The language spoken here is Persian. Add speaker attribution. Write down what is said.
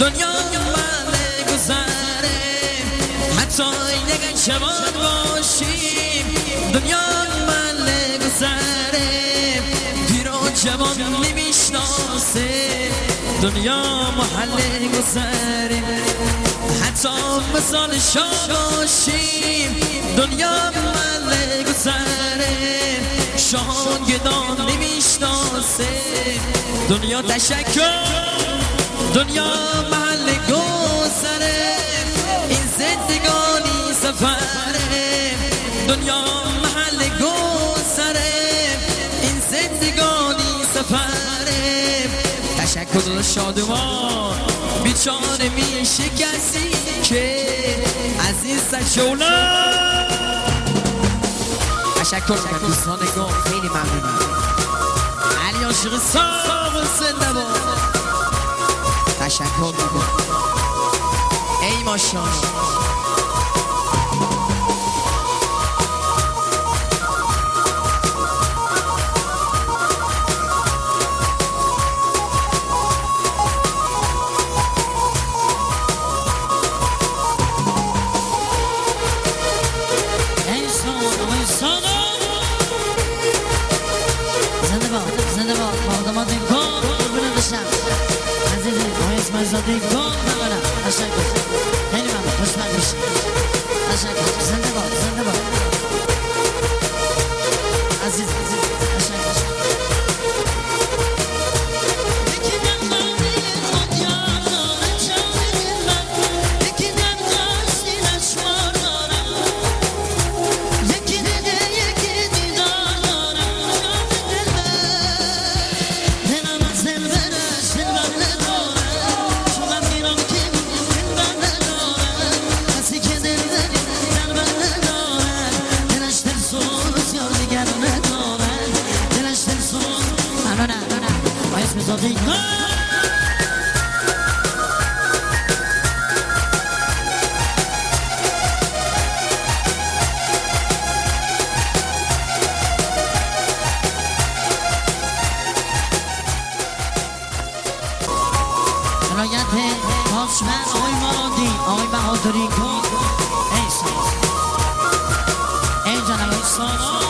Speaker 1: دنیا بله گذره حتی اگه شبان باشیم دنیا بله گذره پیر و جوان نمیشناسه دنیا محل گذره حتی مثال شاه باشیم دنیا بله گذره شاهان گدان نمیشناسه دنیا تشکر دنیا محل گذره این زندگانی سفره دنیا محل گذره این زندگانی سفره تشکر شادمان بیچاره میشه کسی که عزیز سجولا تشکر میکنم دوستان گم خیلی ممنونم علی عاشق ساق زنده باد تشکر میکنم ای ماشاءالله
Speaker 2: زندگی کن بگرم تشکر خیلی ممنون خوشبخت میشی تشکر زنده باد زنده باد عزیز تشکر ولایت پاسمن آقای مارادی آقای بهادری کن ای ساز ای جناب ساز